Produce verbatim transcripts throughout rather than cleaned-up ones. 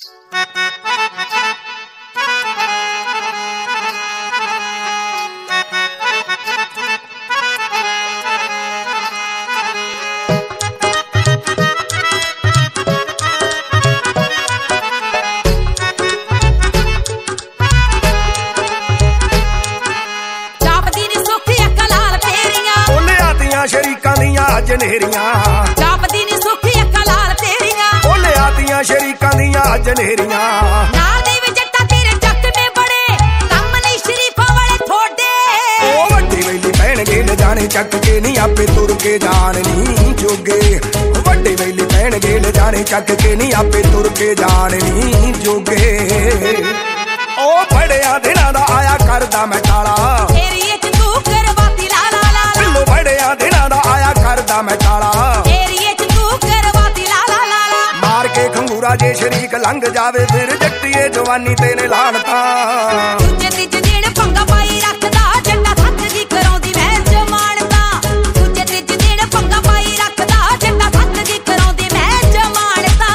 शरीकां दियां जनेरियां जापदी नी सुखी अक्खां लाल तेरियां ओ लियातियां शरीकां दियां जनेरियां नाल दे वे जट्टा तेरे जट में बड़े कम नहीं शरीफां वाले थोड़े ओ वड्डी वेली पैणगे ले जाने चक के नी आपे तुर के जान नी जोगे वड्डी वेली पैणगे ले जाने चक के नी आपे तुर के जान नी जोगे ओ बड़िया दिनां दा आया करदा मैं टाला एरिए च तू करवाती ला ला ला बिल्लो बड़िया दिनां दा आया करदा मैं टाला एरिए च तू करवाती ला ला ला मार के खंगूरा जे शरीक लंघ जावे फिर जट्टीए जवानी तेने लानता तुझे तिज दिन पंगा पाई रखदा जट्टा थक दी कराउंदी मैं जमानता तुझे तिज दिन पंगा पाई रखदा जट्टा थक दी कराउंदी मैं जमानता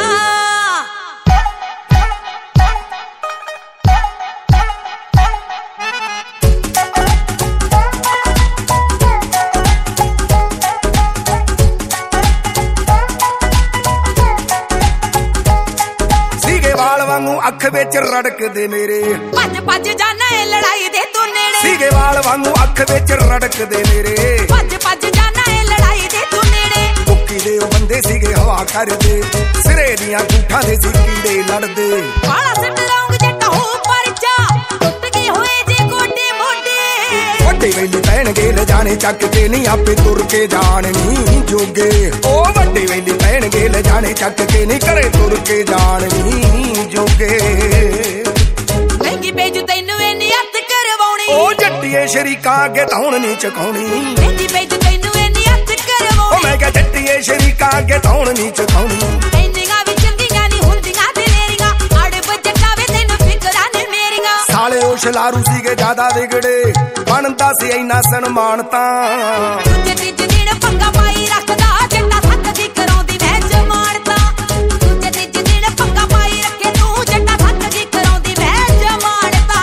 वांगू अख विच रड़कदे मेरे भज भज जाना ए लड़ाई दे तू नेड़े सीगे वाल वांगू अख विच रड़कदे मेरे भज भज जाना ए लड़ाई दे तू नेड़े कुक्की दे ओ बंदे सीगे हवा करदे सिरे दियां गूठां दे सी कीड़े लड़दे बाला सट रंग जट्टा हो परचा टुट गए होए जे गोडे मोडे वड्डे वेली पैणगे ले जाने चक के नी आपे तुर के जान नी जोगे ओ वड्डे वेली पैणगे ले जाने चक के नी करे तुर के जान नी जोगे महंगी बेजू तैनू इन्नी हत्थ करवाउणी ओ जट्टीए शरीकां अगे धौण नी चकाउणी महंगी बेजू तैनू इन्नी हत्थ करवाउणी ओ मैं कह जट्टीए शरीकां अगे धौण नी चकाउणी इंदियां भी चंगियां नी हुंदियां तेरियां आड़े बजटा वे तैनू फिकरां ने मेरियां साले ओ शलारू सीगे ज्यादा विगड़े बनदा सी इन्ना सन्मानता तुझे तिज दिन पंगा पाई रखदा जट्टा थक दी कराउंदी मैं जमानता तुझे तिज दिन पंगा पाई रखे तू जट्टा थक दी कराउंदी मैं जमानता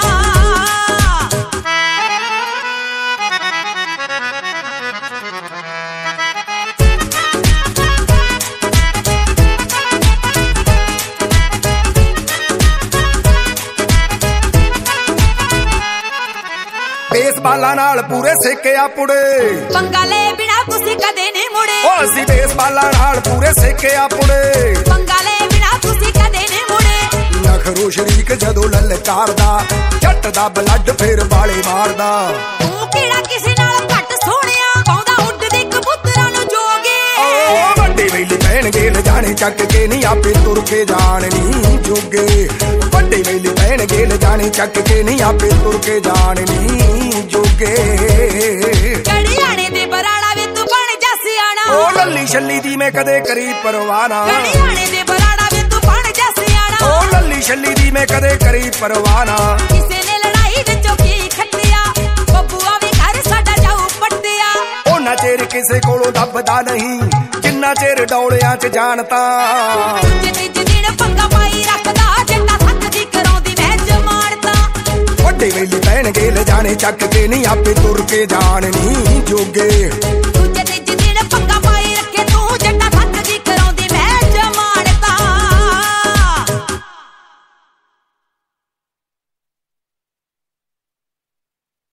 बेसबाला नाल पूरे सेकिया पुड़े पंगा ले बिना तुसी कदे नहीं मुड़े ओ असी बेसबाला नाल पूरे सेकिया पुड़े पंगा ले बिना तुसी कदे नहीं मुड़े नखरो शरीक जदों ललकारदा जट दा ब्लड फिर बाले मारदा तू किहड़ा किसे नाल घट सोहणिया पाउंदा उड्ड दे कबूतरां नु जोगे ओ वड्डे वेली पैणगे ले जाने चक के नी आपे तुर के जान नी जोगे वड्डे वेली पैणगे ले जाने चक के नी आपे तुर के जान नी जोगे गड़ियाणे दे बराड़ा वे तू बन जा सियाणा ओ लल्ली छल्ली दी मैं कदे करी परवाना गड़ियाणे दे बराड़ा वे तू बन जा सियाणा ओ लल्ली छल्ली दी मैं कदे करी परवाना किसे ने लड़ाई विचों की खट्टिया बब्बूआ वी घर साडा जाऊ पट्टिया ओ ना चेर किसे कोलों दबदा नहीं जिन्ना चेर डौलियां च जानता तुझे तिज दिन पंगा पाई रखदा जट्टा थक दी कराउंदी मैं जमानता वड्डे वेली पैणगे ले जाने चक के नी आपे तुर के जान नी जोगे